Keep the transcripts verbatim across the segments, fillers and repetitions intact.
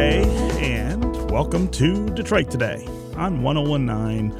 Day, and welcome to Detroit Today on one oh one point nine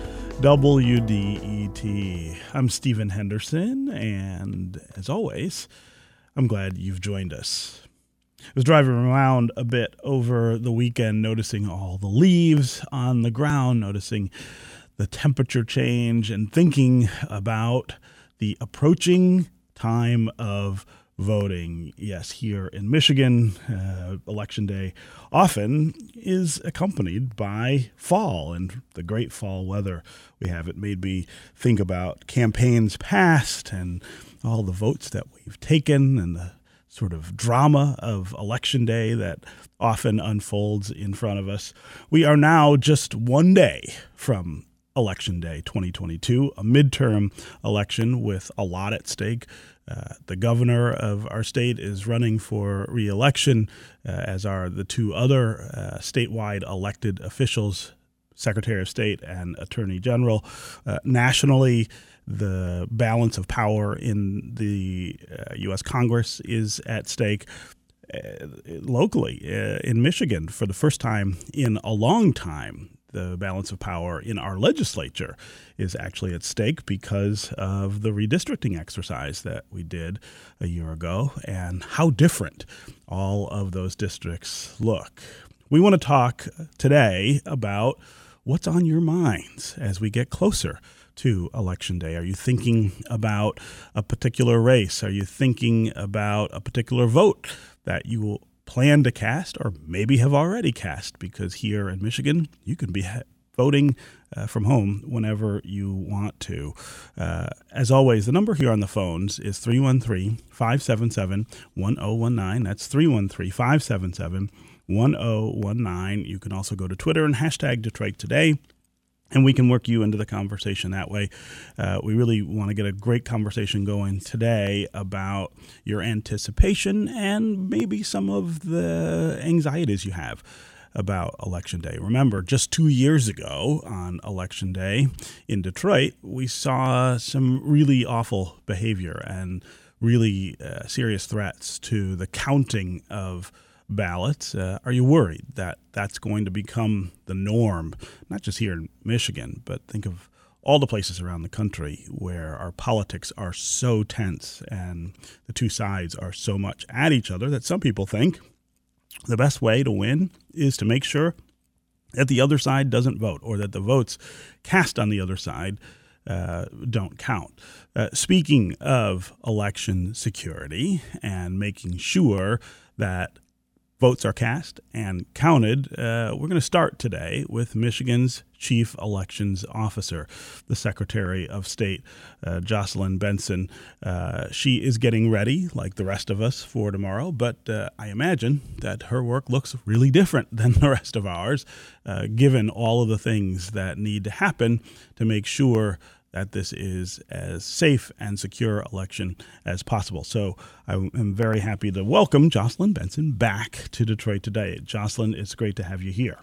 W D E T. I'm Stephen Henderson, and as always, I'm glad you've joined us. I was driving around a bit over the weekend, noticing all the leaves on the ground, noticing the temperature change, and thinking about the approaching time of voting. Yes, here in Michigan, uh, Election Day often is accompanied by fall and the great fall weather we have. It made me think about campaigns past and all the votes that we've taken and the sort of drama of Election Day that often unfolds in front of us. We are now just one day from Election Day twenty twenty-two, a midterm election with a lot at stake. Uh, the governor of our state is running for re-election, uh, as are the two other uh, statewide elected officials, Secretary of State and Attorney General. Uh, nationally, the balance of power in the uh, U S Congress is at stake. Uh, locally, uh, in Michigan, for the first time in a long time, the balance of power in our legislature is actually at stake because of the redistricting exercise that we did a year ago and how different all of those districts look. We want to talk today about what's on your minds as we get closer to Election Day. Are you thinking about a particular race? Are you thinking about a particular vote that you will plan to cast or maybe have already cast? Because here in Michigan, you can be ha- voting uh, from home whenever you want to. Uh, as always, the number here on the phones is three one three, five seven seven, one oh one nine. That's three one three, five seven seven, one oh one nine. You can also go to Twitter and hashtag Detroit Today, and we can work you into the conversation that way. Uh, we really want to get a great conversation going today about your anticipation and maybe some of the anxieties you have about Election Day. Remember, just two years ago on Election Day in Detroit, we saw some really awful behavior and really uh, serious threats to the counting of ballots. Uh, are you worried that that's going to become the norm, not just here in Michigan, but think of all the places around the country where our politics are so tense and the two sides are so much at each other that some people think the best way to win is to make sure that the other side doesn't vote or that the votes cast on the other side uh, don't count. Uh, speaking of election security and making sure that votes are cast and counted, uh, we're going to start today with Michigan's Chief Elections Officer, the Secretary of State, uh, Jocelyn Benson. Uh, she is getting ready, like the rest of us, for tomorrow, but uh, I imagine that her work looks really different than the rest of ours, uh, given all of the things that need to happen to make sure that this is as safe and secure election as possible. So I am very happy to welcome Jocelyn Benson back to Detroit Today. Jocelyn, it's great to have you here.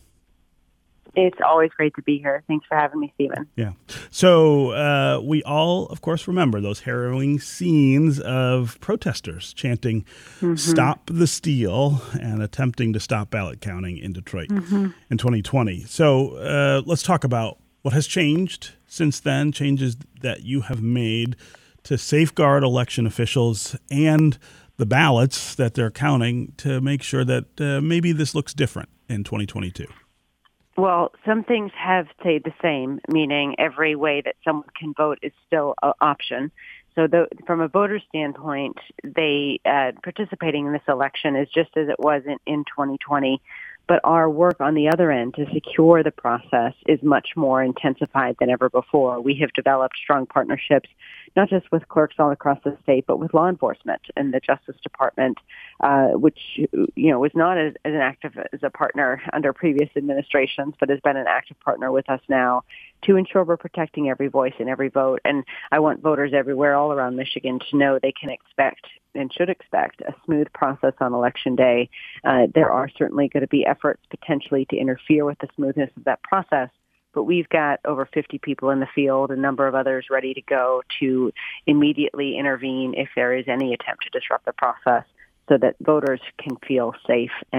It's always great to be here. Thanks for having me, Stephen. Yeah. So uh, we all, of course, remember those harrowing scenes of protesters chanting, mm-hmm. "Stop the steal," and attempting to stop ballot counting in Detroit mm-hmm. in twenty twenty. So uh, let's talk about what has changed since then, changes that you have made to safeguard election officials and the ballots that they're counting to make sure that uh, maybe this looks different in twenty twenty-two. Well, some things have stayed the same, meaning every way that someone can vote is still an option. So the, from a voter standpoint, they uh, participating in this election is just as it was in, in twenty twenty. But our work on the other end to secure the process is much more intensified than ever before. We have developed strong partnerships, not just with clerks all across the state, but with law enforcement and the Justice Department, uh, which, you know, was not as, as an active as a partner under previous administrations, but has been an active partner with us now to ensure we're protecting every voice and every vote. And I want voters everywhere, all around Michigan, to know they can expect and should expect a smooth process on Election Day. Uh, there are certainly going to be efforts potentially to interfere with the smoothness of that process, but we've got over fifty people in the field, a number of others ready to go to immediately intervene if there is any attempt to disrupt the process so that voters can feel safe and that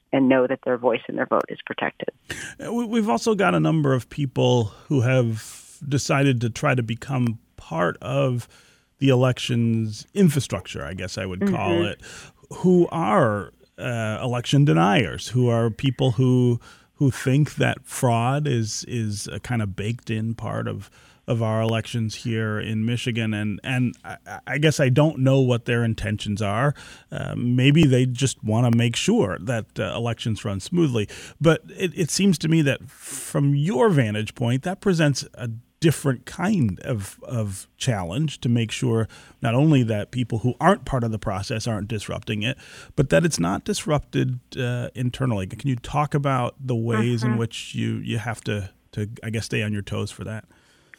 and know that their voice and their vote is protected. We've also got a number of people who have decided to try to become part of the elections infrastructure, I guess I would call mm-hmm. it, who are uh, election deniers, who are people who who think that fraud is is a kind of baked in part of of our elections here in Michigan. And and I, I guess I don't know what their intentions are. Uh, maybe they just want to make sure that uh, elections run smoothly. But it, it seems to me that from your vantage point, that presents a different kind of of challenge to make sure not only that people who aren't part of the process aren't disrupting it, but that it's not disrupted uh, internally. Can you talk about the ways uh-huh. in which you, you have to, to, I guess, stay on your toes for that?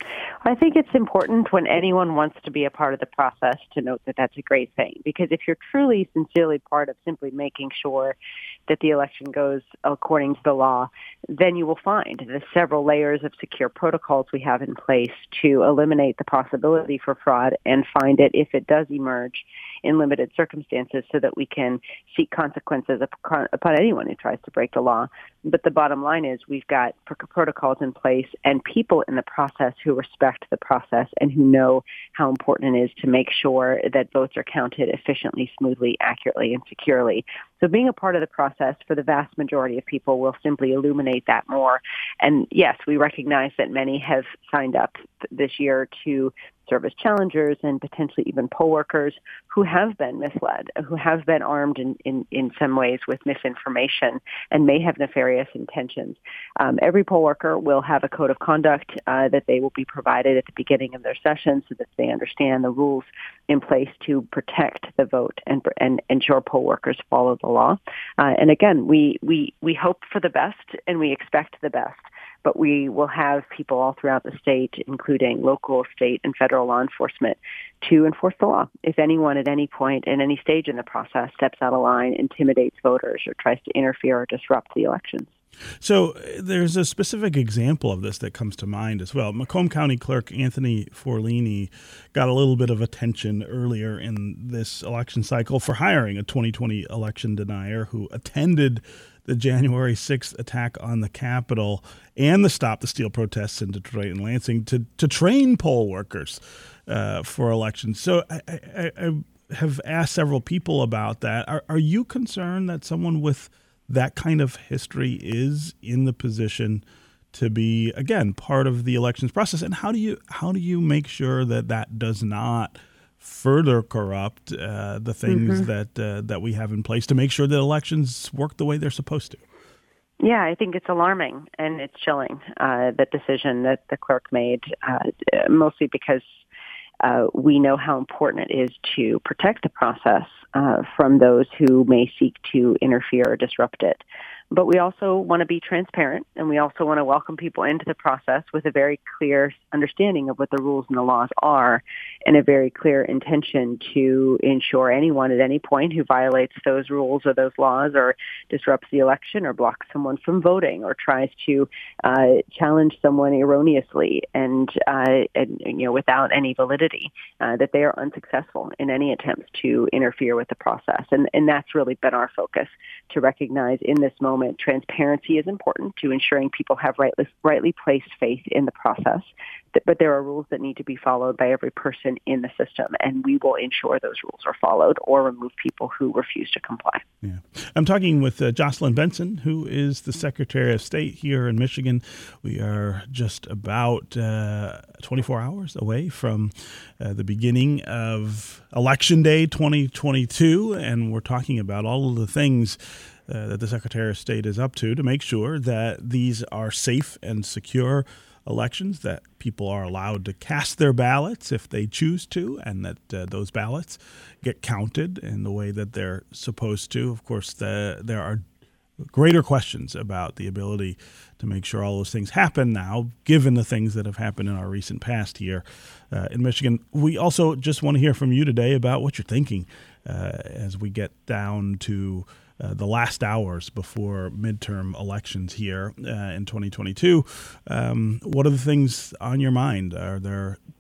I think it's important when anyone wants to be a part of the process to note that that's a great thing, because if you're truly, sincerely part of simply making sure that the election goes according to the law, then you will find the several layers of secure protocols we have in place to eliminate the possibility for fraud and find it if it does emerge in limited circumstances so that we can seek consequences upon anyone who tries to break the law. But the bottom line is we've got protocols in place and people in the process who respect the process and who know how important it is to make sure that votes are counted efficiently, smoothly, accurately, and securely. So being a part of the process for the vast majority of people will simply illuminate that more. And yes, we recognize that many have signed up this year to serve as challengers and potentially even poll workers who have been misled, who have been armed in, in, in some ways with misinformation and may have nefarious intentions. Um, every poll worker will have a code of conduct uh, that they will be provided at the beginning of their session so that they understand the rules in place to protect the vote and, and ensure poll workers follow the law. Uh, and again, we, we, we hope for the best and we expect the best. But we will have people all throughout the state, including local, state, and federal law enforcement, to enforce the law. If anyone at any point, at any stage in the process, steps out of line, intimidates voters, or tries to interfere or disrupt the elections. So there's a specific example of this that comes to mind as well. Macomb County Clerk Anthony Forlini got a little bit of attention earlier in this election cycle for hiring a twenty twenty election denier who attended the January sixth attack on the Capitol and the Stop the Steal protests in Detroit and Lansing to, to train poll workers uh, for elections. So I, I, I have asked several people about that. Are, are you concerned that someone with that kind of history is in the position to be, again, part of the elections process? And how do you how do you make sure that that does not further corrupt uh, the things mm-hmm. that uh, that we have in place to make sure that elections work the way they're supposed to? Yeah, I think it's alarming and it's chilling, uh, the decision that the clerk made, uh, mostly because uh, we know how important it is to protect the process uh, from those who may seek to interfere or disrupt it. But we also want to be transparent, and we also want to welcome people into the process with a very clear understanding of what the rules and the laws are, and a very clear intention to ensure anyone at any point who violates those rules or those laws or disrupts the election or blocks someone from voting or tries to uh, challenge someone erroneously and, uh, and you know without any validity, uh, that they are unsuccessful in any attempts to interfere with the process. And, and that's really been our focus, to recognize in this moment transparency is important to ensuring people have rightly, rightly placed faith in the process. But there are rules that need to be followed by every person in the system, and we will ensure those rules are followed or remove people who refuse to comply. Yeah. I'm talking with uh, Jocelyn Benson, who is the Secretary of State here in Michigan. We are just about uh, twenty-four hours away from uh, the beginning of Election Day twenty twenty-two, and we're talking about all of the things uh, that the Secretary of State is up to to make sure that these are safe and secure elections, that people are allowed to cast their ballots if they choose to, and that uh, those ballots get counted in the way that they're supposed to. Of course, the, there are greater questions about the ability to make sure all those things happen now, given the things that have happened in our recent past here uh, in Michigan. We also just want to hear from you today about what you're thinking uh, as we get down to Uh, the last hours before midterm elections here uh, in twenty twenty-two. Um, what are the things on your mind? Are there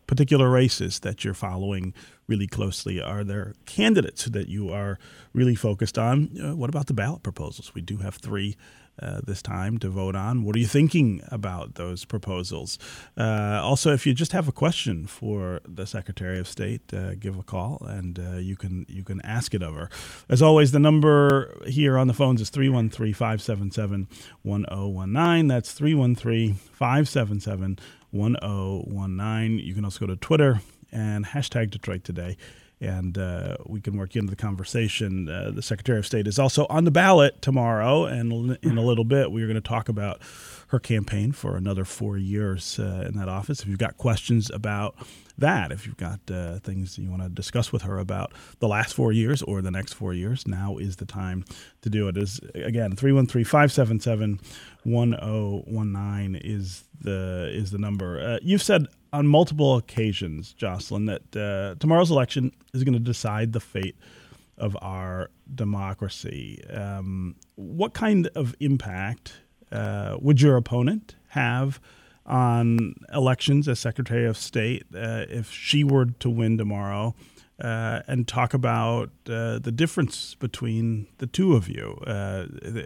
particular races that you're following really closely? Are there candidates that you are really focused on? Uh, what about the ballot proposals? We do have three uh, this time to vote on. What are you thinking about those proposals? Uh, also, if you just have a question for the Secretary of State, uh, give a call and uh, you can you can ask it of her. As always, the number here on the phones is three one three, five seven seven, one zero one nine. That's three one three, five seven seven, one zero one nine. You can also go to Twitter and hashtag Detroit Today, and uh, we can work into the conversation. Uh, the Secretary of State is also on the ballot tomorrow, and in a little bit we're going to talk about her campaign for another four years uh, in that office. If you've got questions about that, if you've got uh, things you want to discuss with her about the last four years or the next four years, now is the time to do it. Is again, three one three, five seven seven, one zero one nine is the is the number. Uh, you've said on multiple occasions, Jocelyn, that uh, tomorrow's election is going to decide the fate of our democracy. Um, what kind of impact uh, would your opponent have on elections as Secretary of State uh, if she were to win tomorrow? Uh, and talk about uh, the difference between the two of you. Uh,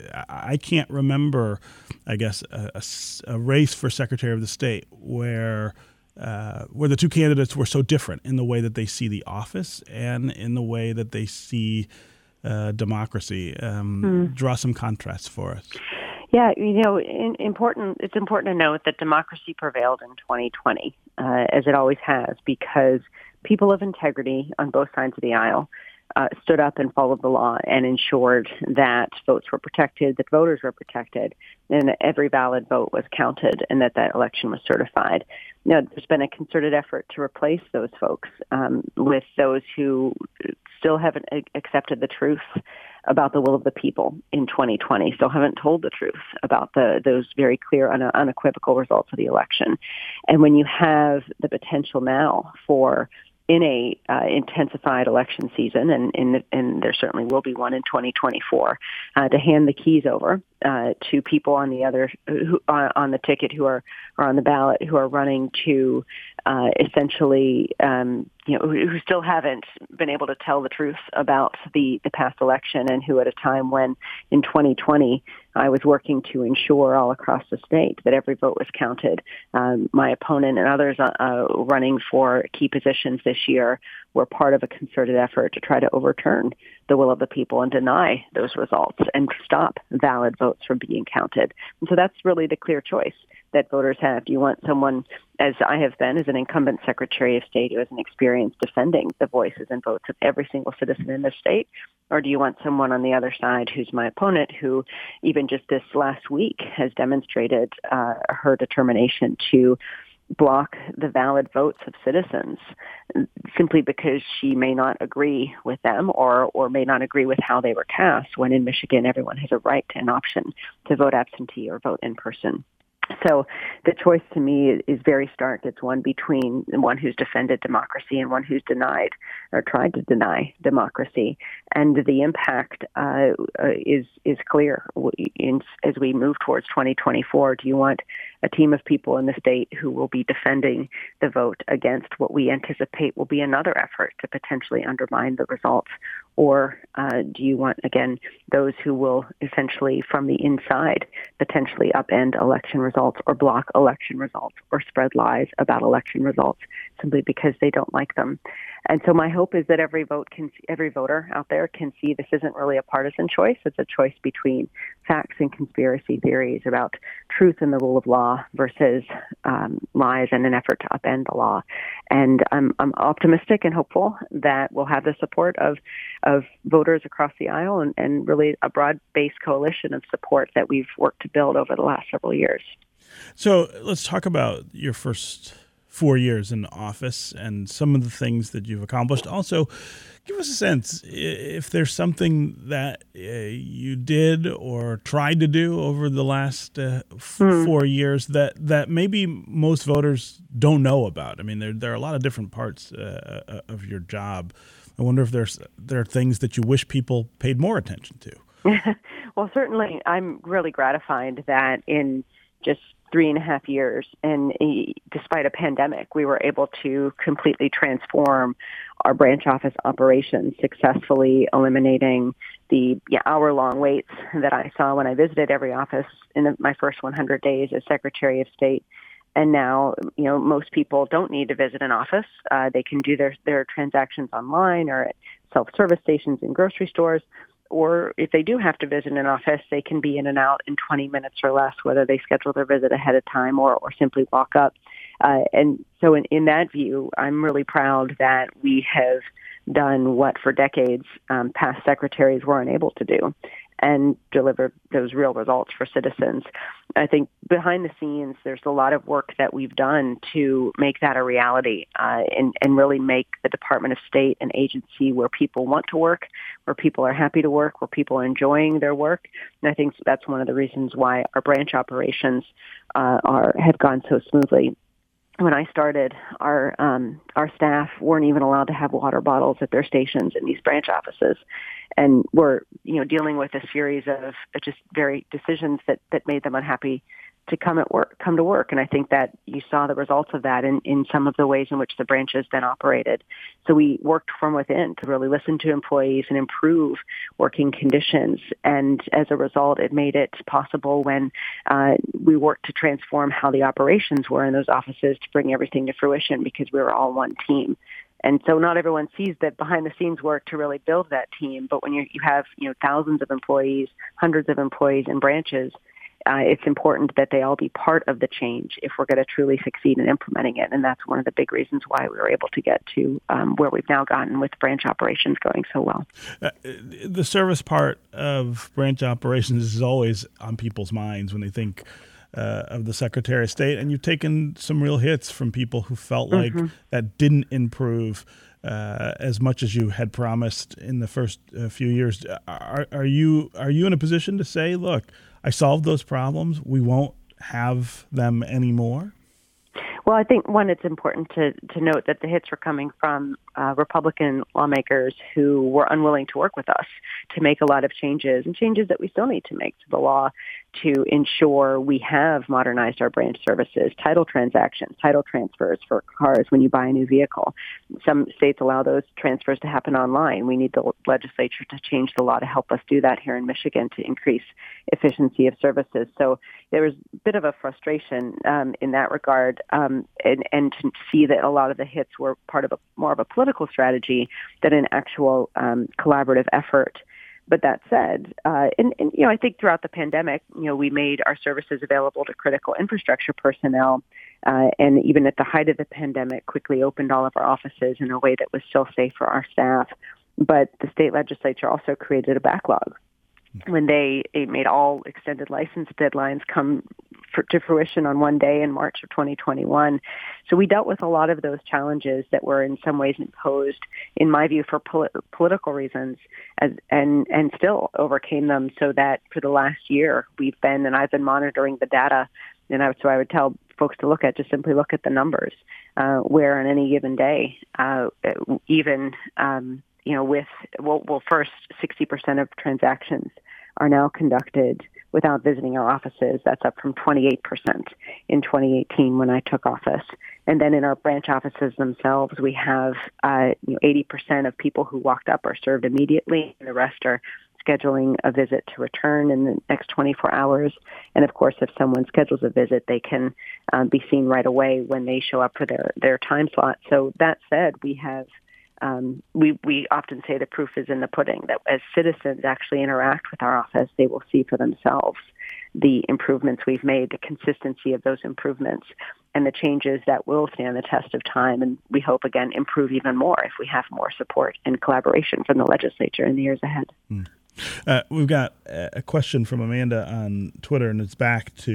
I can't remember, I guess, a, a, a race for Secretary of the State where uh, where the two candidates were so different in the way that they see the office and in the way that they see uh, democracy. Um, mm. Draw some contrasts for us. Yeah, you know, in, important. It's important to note that democracy prevailed in twenty twenty, uh, as it always has, because people of integrity on both sides of the aisle uh, stood up and followed the law and ensured that votes were protected, that voters were protected, and that every valid vote was counted and that that election was certified. Now, there's been a concerted effort to replace those folks um, with those who still haven't accepted the truth about the will of the people in twenty twenty, still haven't told the truth about the those very clear, une- unequivocal results of the election. And when you have the potential now for in a uh, intensified election season, and, and and there certainly will be one in twenty twenty-four, uh, to hand the keys over uh, to people on the other who, uh, on the ticket who are, are on the ballot who are running to uh, essentially um, you know who, who still haven't been able to tell the truth about the, the past election, and who at a time when in twenty twenty I was working to ensure all across the state that every vote was counted. Um, my opponent and others uh, uh, running for key positions this year were part of a concerted effort to try to overturn the will of the people and deny those results and stop valid votes from being counted. And so that's really the clear choice that voters have. Do you want someone, as I have been, as an incumbent Secretary of State who has an experience defending the voices and votes of every single citizen in the state? Or do you want someone on the other side who's my opponent, who even just this last week has demonstrated uh, her determination to block the valid votes of citizens simply because she may not agree with them or, or may not agree with how they were cast, when in Michigan everyone has a right and option to vote absentee or vote in person. So the choice to me is very stark. It's one between one who's defended democracy and one who's denied or tried to deny democracy. And the impact uh, is is clear in, as we move towards twenty twenty-four. Do you want a team of people in the state who will be defending the vote against what we anticipate will be another effort to potentially undermine the results? Or uh, do you want, again, those who will essentially from the inside potentially upend election results or block election results or spread lies about election results simply because they don't like them? And so my hope is that every vote can, every voter out there can see this isn't really a partisan choice. It's a choice between facts and conspiracy theories about truth and the rule of law versus um, lies and an effort to upend the law. And I'm, I'm optimistic and hopeful that we'll have the support of of voters across the aisle and, and really a broad-based coalition of support that we've worked to build over the last several years. So let's talk about your first four years in office and some of the things that you've accomplished. Also, give us a sense if there's something that uh, you did or tried to do over the last uh, f- mm. four years that, that maybe most voters don't know about. I mean, there there are a lot of different parts uh, of your job. I wonder if there's there are things that you wish people paid more attention to. Well, certainly, I'm really gratified that in just three and a half years. And uh, despite a pandemic, we were able to completely transform our branch office operations, successfully eliminating the yeah, hour-long waits that I saw when I visited every office in the, my first one hundred days as Secretary of State. And now, you know, most people don't need to visit an office. Uh, they can do their, their transactions online or at self-service stations in grocery stores. Or if they do have to visit an office, they can be in and out in twenty minutes or less, whether they schedule their visit ahead of time or, or simply walk up. Uh, and so in, in that view, I'm really proud that we have done what for decades um, past secretaries were unable to do, and delivered those real results for citizens. I think behind the scenes, there's a lot of work that we've done to make that a reality uh, and, and really make the Department of State an agency where people want to work, where people are happy to work, where people are enjoying their work. And I think that's one of the reasons why our branch operations uh, are have gone so smoothly. When I started, our um, our staff weren't even allowed to have water bottles at their stations in these branch offices, and were you know dealing with a series of just very decisions that, that made them unhappy to come at work, come to work. And I think that you saw the results of that in, in some of the ways in which the branches then operated. So we worked from within to really listen to employees and improve working conditions. And as a result, it made it possible when uh, we worked to transform how the operations were in those offices to bring everything to fruition, because we were all one team. And so not everyone sees that behind the scenes work to really build that team. But when you you have you know thousands of employees, hundreds of employees in branches, Uh, it's important that they all be part of the change if we're going to truly succeed in implementing it. And that's one of the big reasons why we were able to get to um, where we've now gotten with branch operations going so well. Uh, the service part of branch operations is always on people's minds when they think uh, of the Secretary of State. And you've taken some real hits from people who felt like mm-hmm. that didn't improve Uh, as much as you had promised in the first uh, few years. Are, are you are you in a position to say, look, I solved those problems, we won't have them anymore? Well, I think, one, it's important to, to note that the hits were coming from uh, Republican lawmakers who were unwilling to work with us to make a lot of changes, and changes that we still need to make to the law to ensure we have modernized our branch services, title transactions, title transfers for cars when you buy a new vehicle. Some states allow those transfers to happen online. We need the legislature to change the law to help us do that here in Michigan to increase efficiency of services. So there was a bit of a frustration um, in that regard, um, and, and to see that a lot of the hits were part of a more of a political strategy than an actual um, collaborative effort. But that said, uh, and, and, you know, I think throughout the pandemic, you know, we made our services available to critical infrastructure personnel, uh, and even at the height of the pandemic, quickly opened all of our offices in a way that was still safe for our staff. But the state legislature also created a backlog when they it made all extended license deadlines come for, to fruition on one day in March of twenty twenty-one. So we dealt with a lot of those challenges that were in some ways imposed, in my view, for poli- political reasons, as, and and still overcame them, so that for the last year we've been, and I've been monitoring the data, and I, so I would tell folks to look at, just simply look at the numbers, uh, where on any given day, uh, even um, you know, with, well, well, first, sixty percent of transactions are now conducted without visiting our offices. That's up from twenty-eight percent in twenty eighteen when I took office. And then in our branch offices themselves, we have uh, you know, eighty percent of people who walked up are served immediately, and the rest are scheduling a visit to return in the next twenty-four hours. And of course, if someone schedules a visit, they can um, be seen right away when they show up for their, their time slot. So that said, we have Um, we, we often say the proof is in the pudding, that as citizens actually interact with our office, they will see for themselves the improvements we've made, the consistency of those improvements, and the changes that will stand the test of time. And we hope, again, improve even more if we have more support and collaboration from the legislature in the years ahead. Mm. Uh, we've got a question from Amanda on Twitter, and it's back to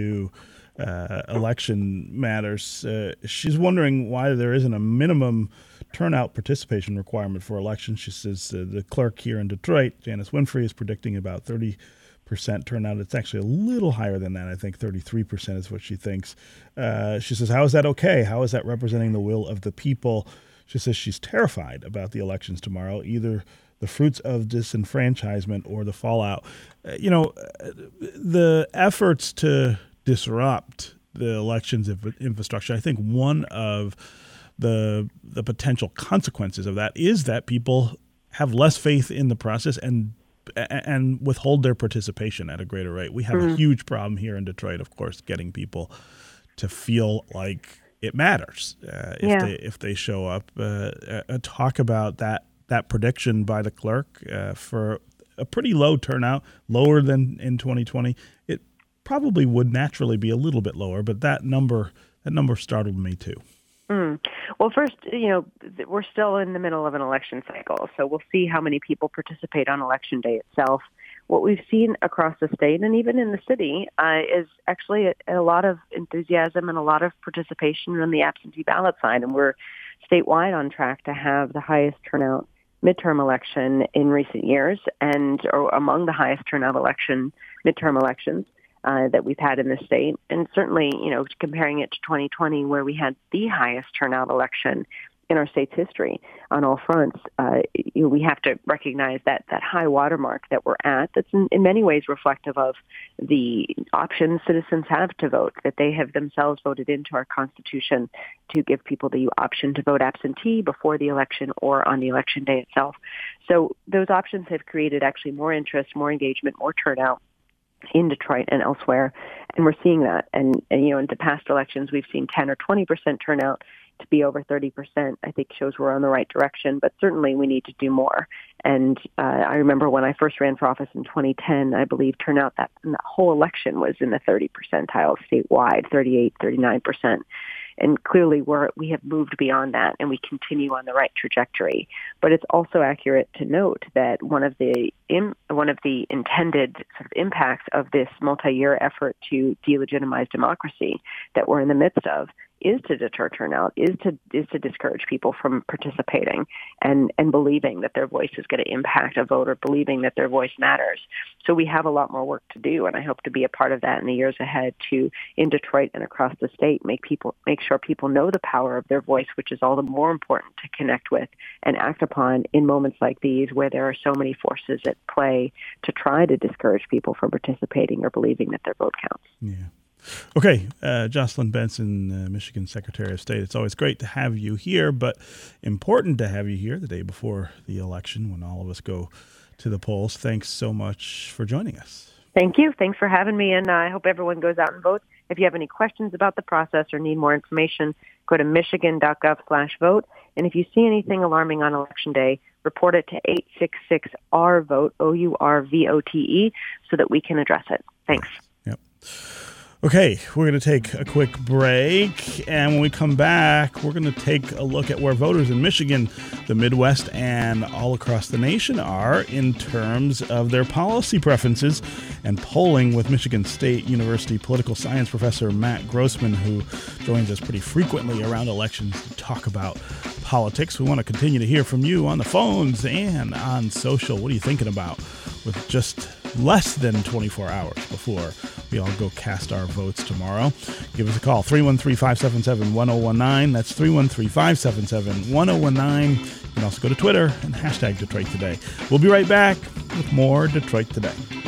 uh, election matters. Uh, she's wondering why there isn't a minimum turnout participation requirement for elections. She says uh, the clerk here in Detroit, Janice Winfrey, is predicting about thirty percent turnout. It's actually a little higher than that. I think thirty-three percent is what she thinks. Uh, she says, how is that okay? How is that representing the will of the people? She says she's terrified about the elections tomorrow, either the fruits of disenfranchisement or the fallout. Uh, you know, uh, the efforts to disrupt the elections infrastructure. I think one of the the potential consequences of that is that people have less faith in the process and and withhold their participation at a greater rate. We have mm-hmm. a huge problem here in Detroit, of course, getting people to feel like it matters uh, if yeah. they if they show up. Uh, uh, talk about that that prediction by the clerk uh, for a pretty low turnout, lower than in twenty twenty. It probably would naturally be a little bit lower, but that number that number startled me too. Mm. Well, first, you know, we're still in the middle of an election cycle, so we'll see how many people participate on Election Day itself. What we've seen across the state and even in the city uh, is actually a, a lot of enthusiasm and a lot of participation on the absentee ballot side, and we're statewide on track to have the highest turnout midterm election in recent years, and or among the highest turnout election midterm elections uh, that we've had in the state. And certainly, you know, comparing it to twenty twenty, where we had the highest turnout election in our state's history on all fronts, uh, you know, we have to recognize that that high watermark that we're at, that's in, in many ways reflective of the options citizens have to vote, that they have themselves voted into our Constitution to give people the option to vote absentee before the election or on the election day itself. So those options have created actually more interest, more engagement, more turnout in Detroit and elsewhere, and we're seeing that. And, and you know, in the past elections, we've seen ten or twenty percent turnout. To be over thirty percent, I think shows we're on the right direction, but certainly we need to do more. And uh, I remember when I first ran for office in twenty ten, I believe turnout that, that whole election was in the thirty percentile statewide, thirty-eight, thirty-nine percent. And clearly we're, we have moved beyond that, and we continue on the right trajectory. But it's also accurate to note that one of the in, one of the intended sort of impacts of this multi-year effort to delegitimize democracy that we're in the midst of is to deter turnout, is to is to discourage people from participating and, and believing that their voice is going to impact a vote, or believing that their voice matters. So we have a lot more work to do, and I hope to be a part of that in the years ahead to, in Detroit and across the state, make people make sure people know the power of their voice, which is all the more important to connect with and act upon in moments like these where there are so many forces at play to try to discourage people from participating or believing that their vote counts. Yeah. Okay, uh, Jocelyn Benson, uh, Michigan Secretary of State. It's always great to have you here, but important to have you here the day before the election when all of us go to the polls. Thanks so much for joining us. Thank you. Thanks for having me, and uh, I hope everyone goes out and votes. If you have any questions about the process or need more information, go to michigan.gov slash vote. And if you see anything alarming on Election Day, report it to eight six six R vote, O U R V O T E, so that we can address it. Thanks. Yep. Okay, we're going to take a quick break, and when we come back, we're going to take a look at where voters in Michigan, the Midwest, and all across the nation are in terms of their policy preferences, and polling with Michigan State University political science professor Matt Grossman, who joins us pretty frequently around elections to talk about politics. We want to continue to hear from you on the phones and on social. What are you thinking about with just less than twenty-four hours before we all go cast our votes tomorrow? Give us a call, three one three, five seven seven, one zero one nine. That's three one three, five seven seven, one zero one nine. You can also go to Twitter and hashtag Detroit Today. We'll be right back with more Detroit Today.